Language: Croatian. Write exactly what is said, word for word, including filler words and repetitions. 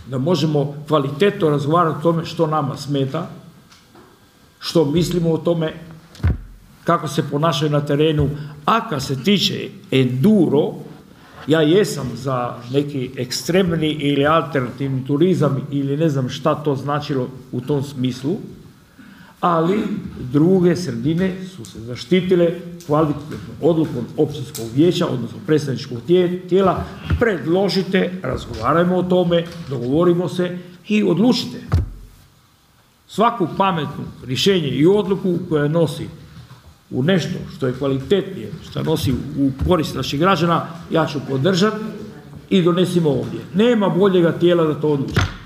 da možemo kvalitetno razgovarati o tome što nama smeta, što mislimo o tome, kako se ponašaju na terenu, a kad se tiče enduro, ja jesam za neki ekstremni ili alternativni turizam ili ne znam šta to značilo u tom smislu, ali druge sredine su se zaštitile kvalitetnom odlukom općinskog vijeća, odnosno predstavničkog tijela, predložite, razgovarajmo o tome, dogovorimo se i odlučite. Svaku pametnu rješenje i odluku koja nosi u nešto što je kvalitetnije, što nosi u korist naših građana, ja ću podržati i donesimo ovdje. Nema boljega tijela da to odluči.